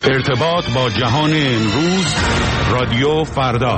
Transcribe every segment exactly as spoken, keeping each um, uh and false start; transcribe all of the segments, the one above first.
ارتباط با جهان امروز، رادیو فردا.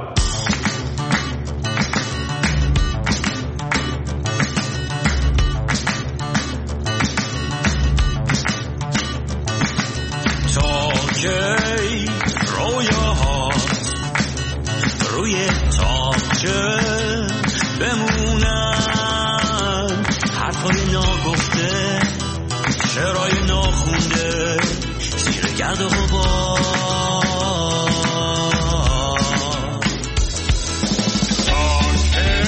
تا کی رویاهات روی تاقچه بمونن، حرفای ناگفته، شعرهای ناخونده زیر گرد و غبار. تا کی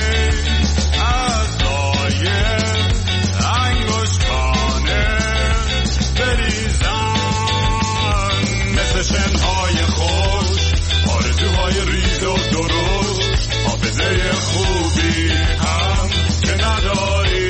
اعضای انگشتانه بریزن مثل شنهای خوش، آرزوهای ریز و درشت، حافظه خوبی هم که نداری.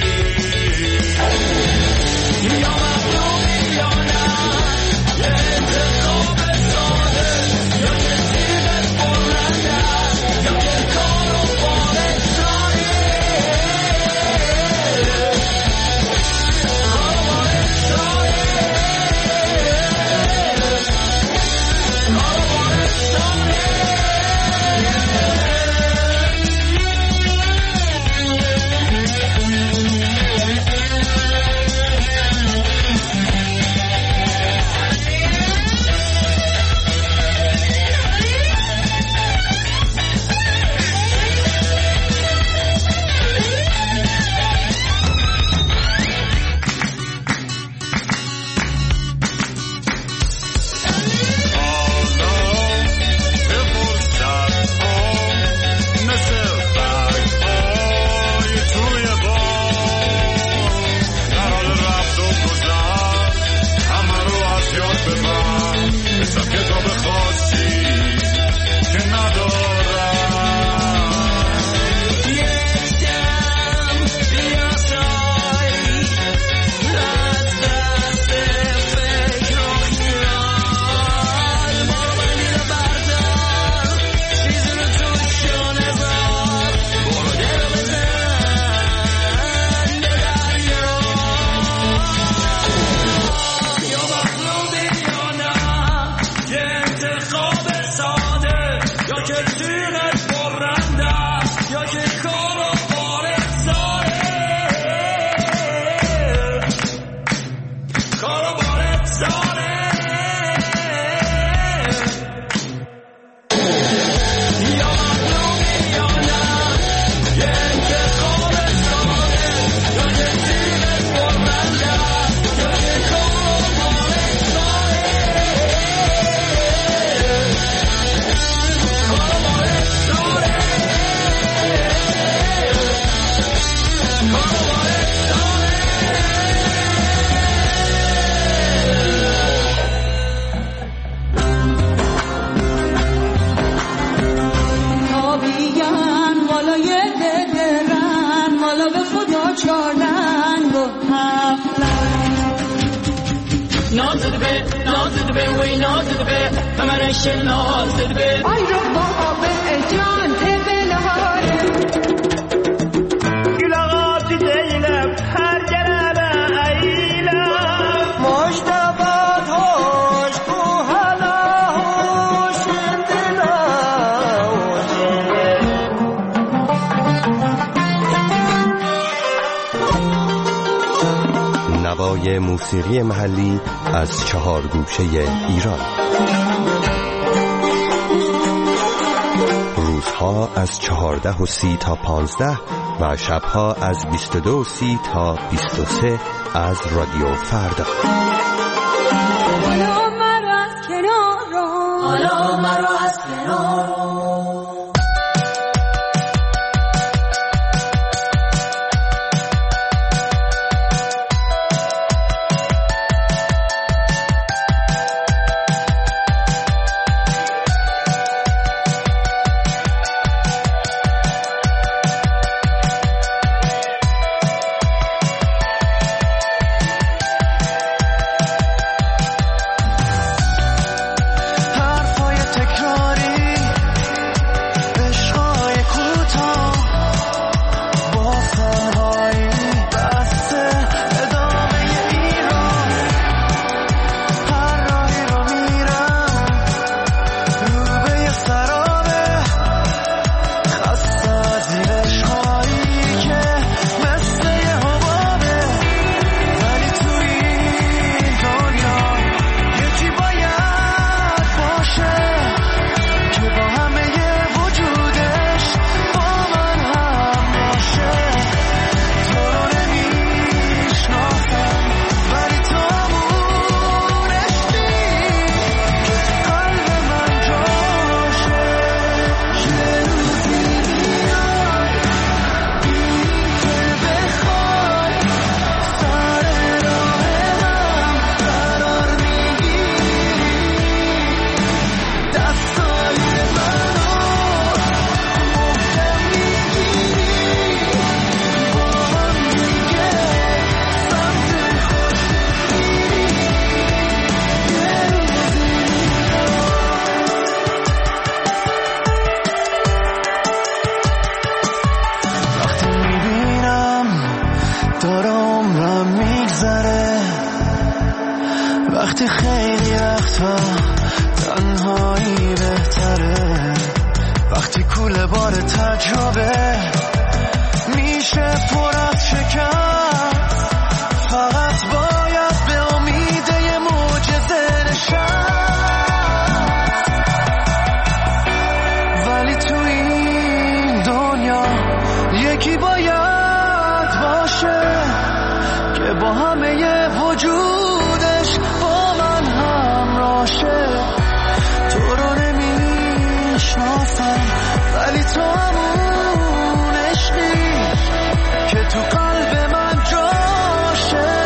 نوای موسیقی محلی از چهار گوشه ایران. روزها از چهارده و سی تا پانزده و شبها از بیست و دو و سی تا بیست و سه از رادیو فردا. حالا مرا از کنار رو، حالا مرا از کنار رو. حرفای تکراری وقتی خیلی وقتا تنهایی بهتره، وقتی کوله بار تجربه میشه پر از شکست، فقط باید به امید یه معجزه نشست. ولی تو این دنیا یکی باید باشه که با همه وجودش با من همراشه. تو رو نمیشناسم ولی تو همون عشقی که تو قلب من جاشه.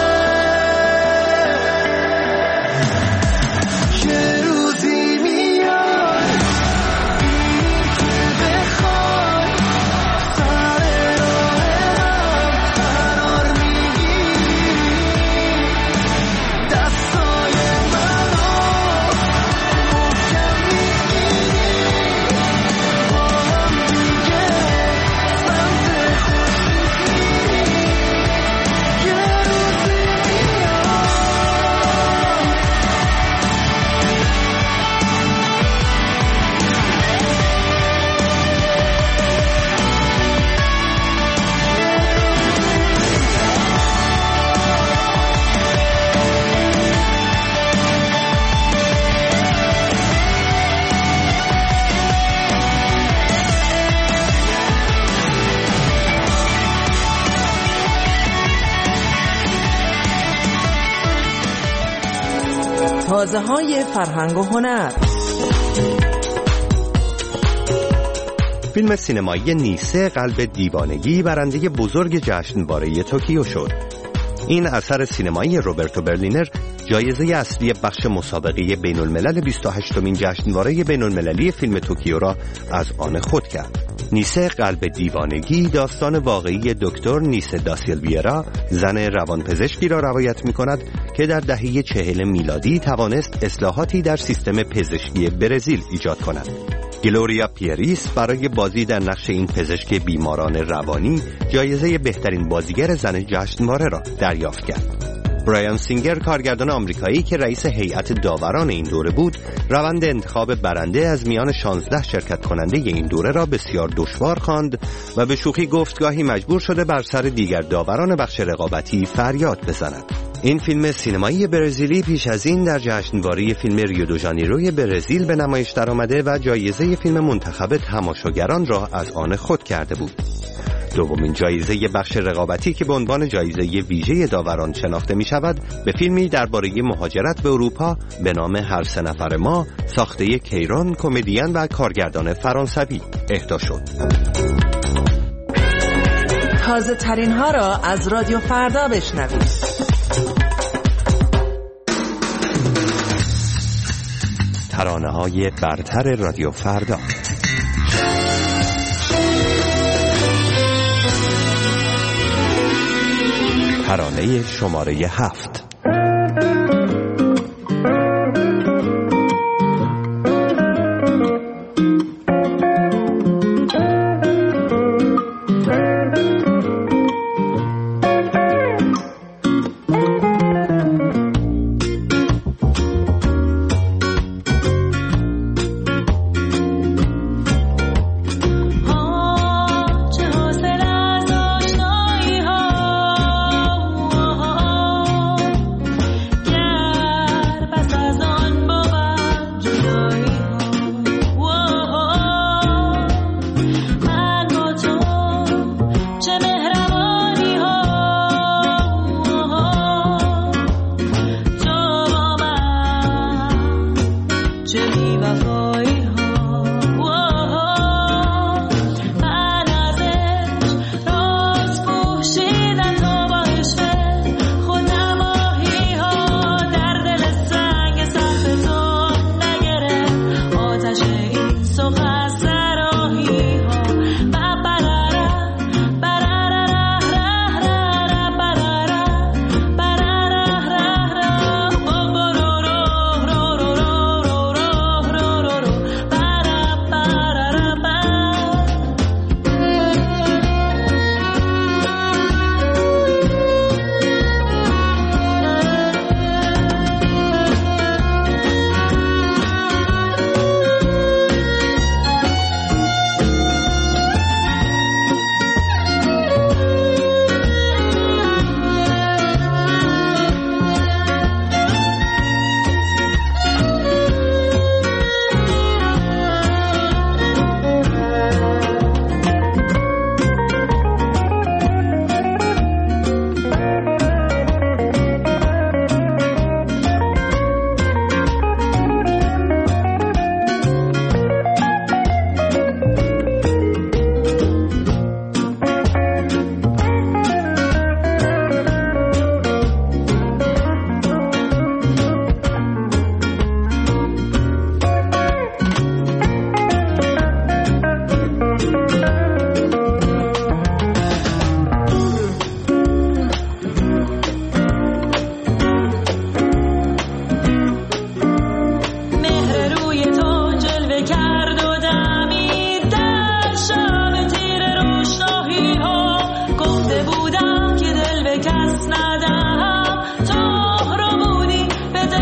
یه روزی میاد این که بخوای سر راه هم قرار میگیری، دستای منو محکم میگیری، با هم دیگه سمت خوشی میری. یه روزی میاد. تازه های فرهنگ و هنر. فیلم سینمایی نیسه قلب دیوانگی برنده بزرگ جشنواره توکیو شد. این اثر سینمایی روبرتو برلینر جایزه اصلی بخش مسابقه بین الملل بیست و هشتمین جشنواره بین المللی فیلم توکیو را از آن خود کرد. نیسه قلب دیوانگی داستان واقعی دکتر نیسه داسیلویرا، زن روانپزشکی را روایت می کند که در دهه چهل میلادی توانست اصلاحاتی در سیستم پزشکی برزیل ایجاد کند. گلوریا پیریس برای بازی در نقش این پزشک بیماران روانی جایزه بهترین بازیگر زن جشنواره را دریافت کرد. برایان سینگر، کارگردان آمریکایی که رئیس هیئت داوران این دوره بود، روند انتخاب برنده از میان شانزده شرکت کننده این دوره را بسیار دشوار خواند و به شوخی گفت گاهی مجبور شده بر سر دیگر داوران بخش رقابتی فریاد بزند. این فیلم سینمایی برزیلی پیش از این در جشنواره فیلم ریو دو ژانیروی برزیل به نمایش درآمده و جایزه فیلم منتخب تماشاگران را از آن خود کرده بود. دومین جایزه بخش رقابتی که به عنوان جایزه ویژه داوران شناخته می شود به فیلمی درباره مهاجرت به اروپا به نام هر سه نفر ما، ساخته کیرون، کمدین و کارگردان فرانسوی اهدا شد. تازه ترین ها را از رادیو فردا بشنوید. ترانه های برتر رادیو فردا. ترانه شماره هفت.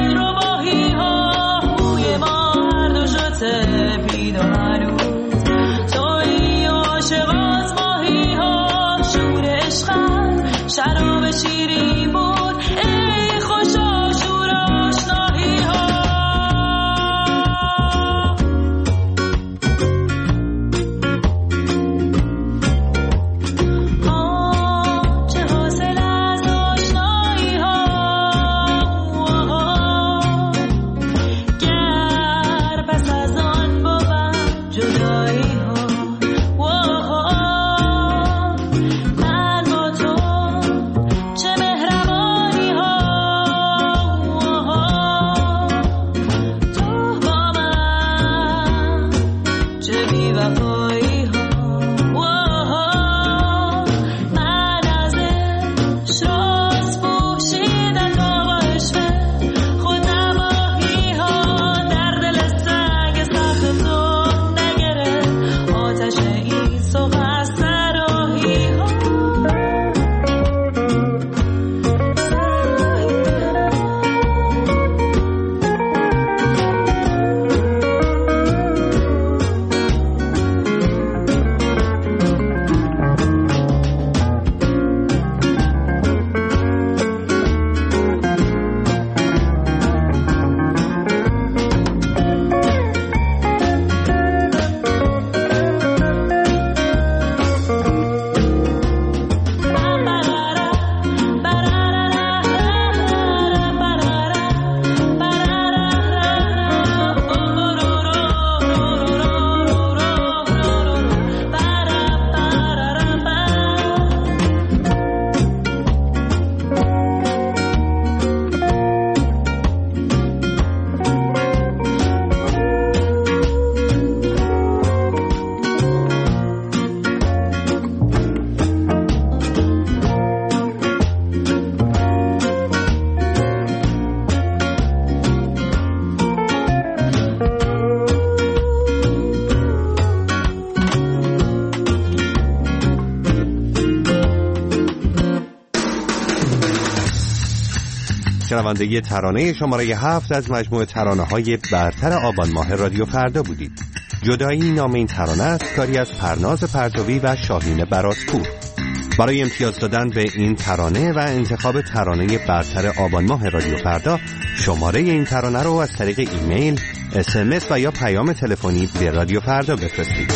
شنونده ترانه شماره هفت از مجموعه ترانه‌های برتر آبان ماه رادیو فردا بودید. جدایی نام این ترانه است، کاری از پرناز پرتوی و شاهین براتپور. برای امتیاز دادن به این ترانه و انتخاب ترانه برتر آبان ماه رادیو فردا، شماره این ترانه رو از طریق ایمیل، اس ام اس و یا پیام تلفنی به رادیو فردا بفرستید.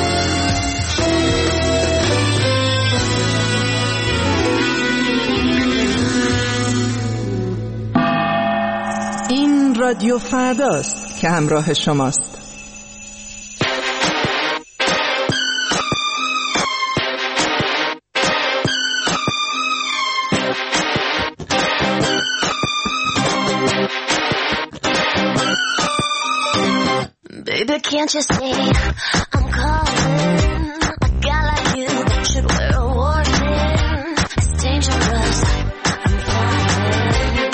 این رادیو فرداست که همراه شماست. Baby, can't you see I'm calling? A guy like you should wear a warning. It's dangerous. I'm falling.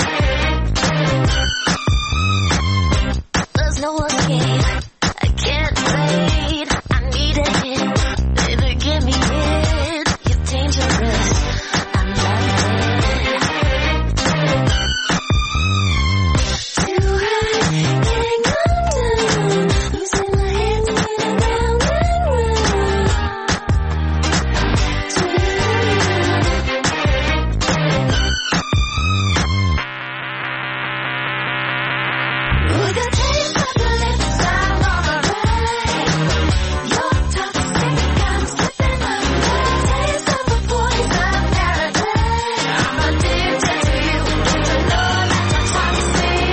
There's no escape. I can't wait. I need a hit. Baby, give me it. You're dangerous. I'm loving. Do I can't come down? Losing my head, spinning round and round. With the taste of your lips, I'm on the ride. Your toxic, I'm slipping away. Taste of a poison paradise. I'm addicted to you. Don't you know that you're toxic?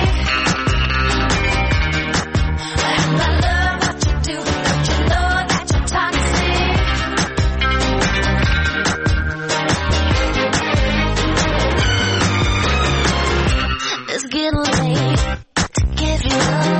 And I love what you do. Don't you know that you're toxic? It's getting late to give you up.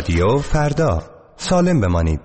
رادیو فردا، سالم بمانید.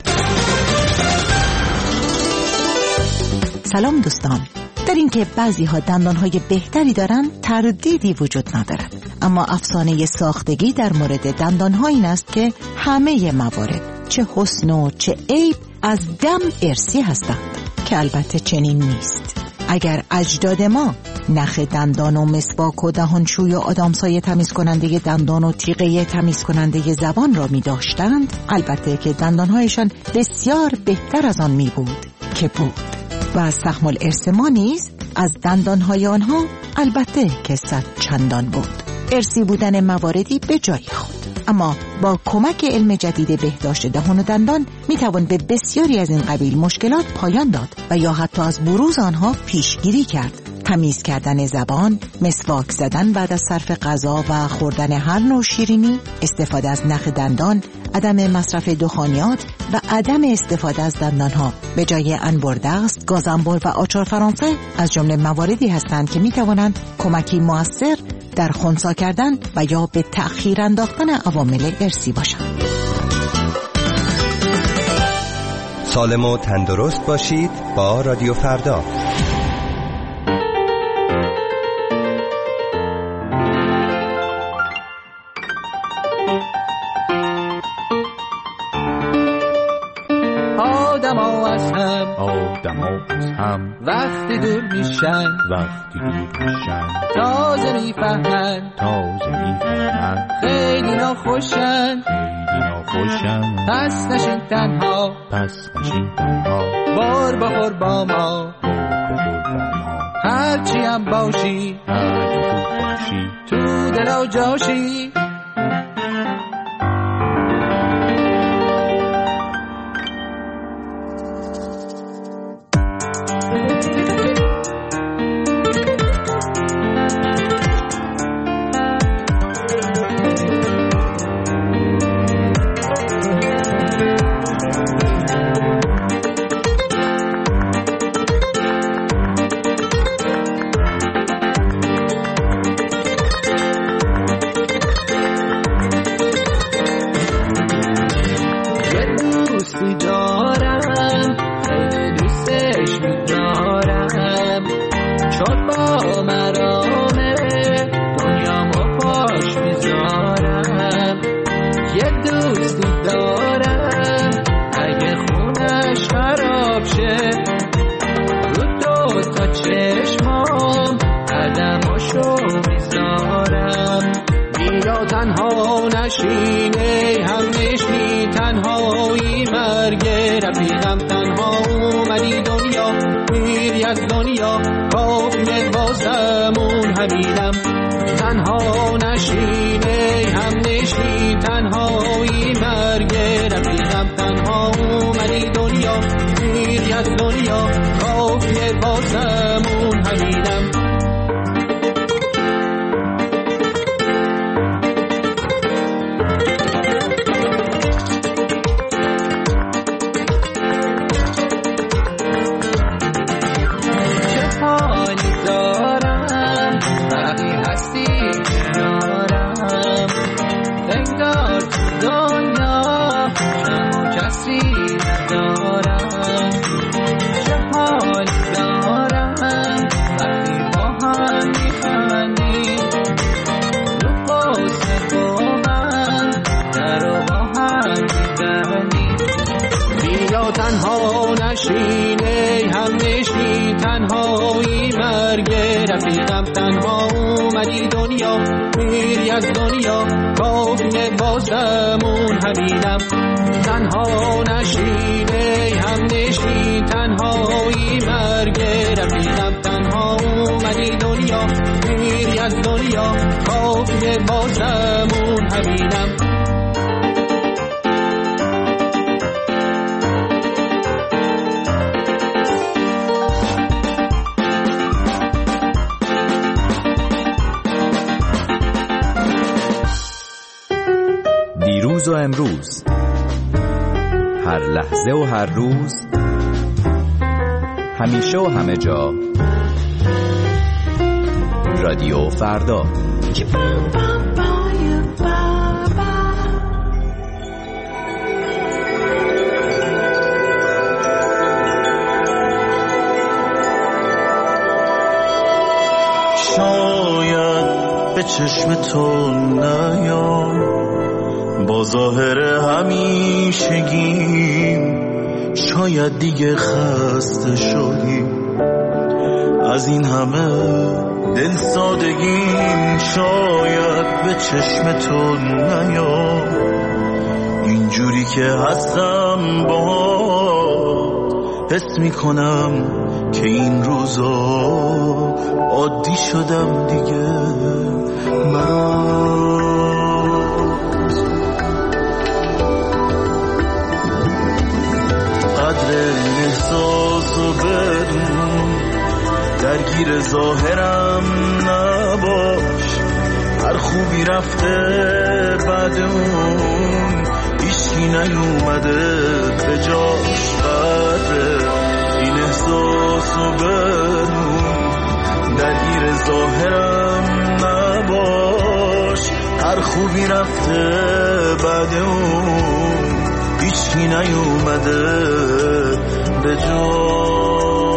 سلام دوستان. در اینکه بعضی ها دندانهای بهتری دارن تردیدی وجود ندارد، اما افسانه ساختگی در مورد دندانها این است که همه موارد، چه حسن و چه عیب، از دم ارثی هستند، که البته چنین نیست. اگر اجداد ما نخ دندان و مسواک و دهانشوی و آدامسای تمیز کننده دندان و تیغه تمیز کننده زبان را می داشتند، البته که دندانهایشان بسیار بهتر از آن می بود که بود. و از سهم الارث ما نیز از دندانهای آنها البته که صد چندان بود. ارثی بودن مواردی به جای خود، اما با کمک علم جدید بهداشت دهان و دندان می توان به بسیاری از این قبیل مشکلات پایان داد و یا حتی از بروز آنها پیشگیری کرد. تمیز کردن زبان، مسواک زدن بعد از صرف غذا و خوردن هر نوع شیرینی، استفاده از نخ دندان، عدم مصرف دخانیات و عدم استفاده از دندانها به جای انبر دست، گاز انبر و آچار فرانسه از جمله مواردی هستند که می توانند کمکی مؤثر در خنثی کردن و یا به تأخیر انداختن عوامل ارثی باشند. سالم و تندرست باشید با رادیو فردا. آدما از هم آدما از هم وقتی دور میشن وقتی دور میشن تازه میفهمن تازه میفهمن خیلی ناخوشن خیلی ناخوشن پس نشین تنها پس نشین تنها بار بخور با ما بار بخور با ما هرچی هم باشی هرچی خوب باشی تو دل و جاشی. دیروز و امروز، هر لحظه و هر روز، همیشه و همه جا، رادیو فردا. چشم تو نیا، با ظاهر همیشگیم شاید دیگه خسته شدی از این همه دل سادگیم. شاید به چشم تو نیا، اینجوری که هستم با حس میکنم که این روزا عادی شدم دیگه برات. قدر این احساس و بدون درگیر ظاهرم نباش، هر خوبی رفته بعد اون هیچکی نیومده به جاش. قدر این احساس و بدون درگیر ظاهرم نباش، هر خوبی رفته بعد اون هیچکی نیومده به جاش.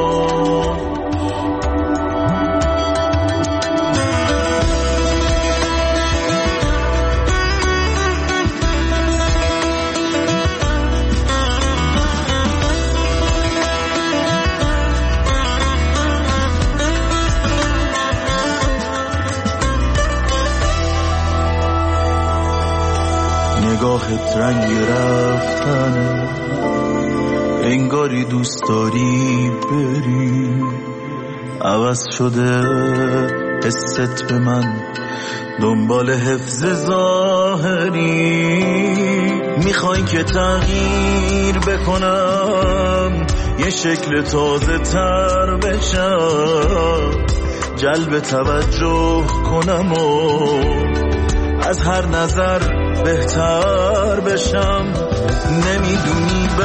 نگاهت رنگ رفتن، انگاری دوست داری بری، عوض شده حست به من دنبال حفظ ظاهری. میخوای که تغییر بکنم، یه شکل تازه تر بشم، جلب توجه کنم و از هر نظر بهتر بشم. نمیدونی به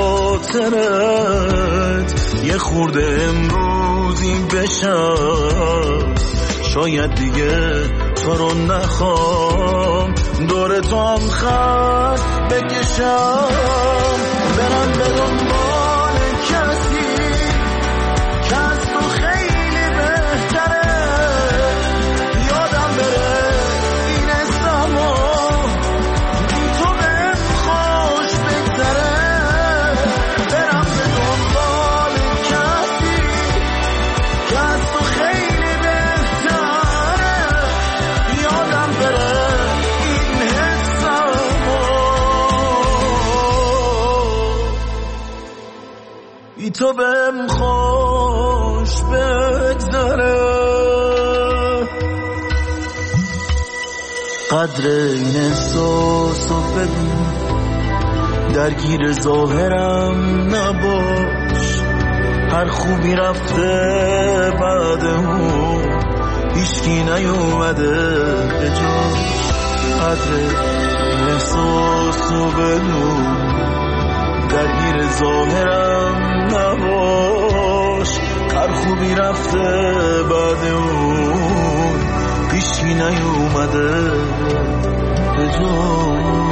خاطرت یه خورده امروزی بشم، شاید دیگه تو رو نخوام دور تو هم خط بکشم. برم به دنبال کسی که از تو خیلی بهتره، یادم بره این اسمو بی تو بهم خوش بگذره. برم به دنبال کسی که از تو خیلی بهتره، یادم بره این حسمو بی تو بهم خوش بگذره. قدر این احساس و بدون درگیر ظاهرم نباش، هر خوبی رفته بعد اون هیچکی نیومده به جاش. قدر این احساس و بدون درگیر ظاهرم نباش، هر خوبی رفته بعد اون هیچکی نیومده به جاش.